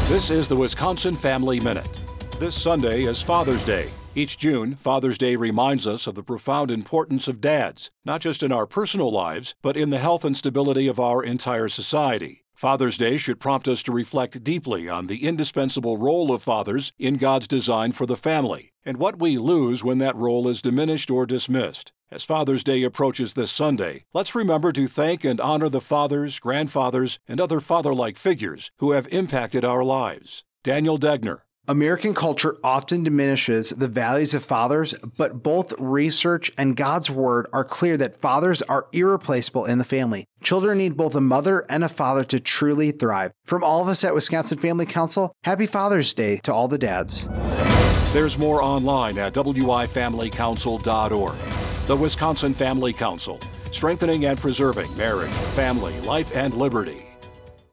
This is the Wisconsin Family Minute. This Sunday is Father's Day. Each June, Father's Day reminds us of the profound importance of dads, not just in our personal lives, but in the health and stability of our entire society. Father's Day should prompt us to reflect deeply on the indispensable role of fathers in God's design for the family, and what we lose when that role is diminished or dismissed. As Father's Day approaches this Sunday, let's remember to thank and honor the fathers, grandfathers, and other father-like figures who have impacted our lives. Daniel Degner. American culture often diminishes the values of fathers, but both research and God's Word are clear that fathers are irreplaceable in the family. Children need both a mother and a father to truly thrive. From all of us at Wisconsin Family Council, happy Father's Day to all the dads. There's more online at wifamilycouncil.org. The Wisconsin Family Council, strengthening and preserving marriage, family, life, and liberty.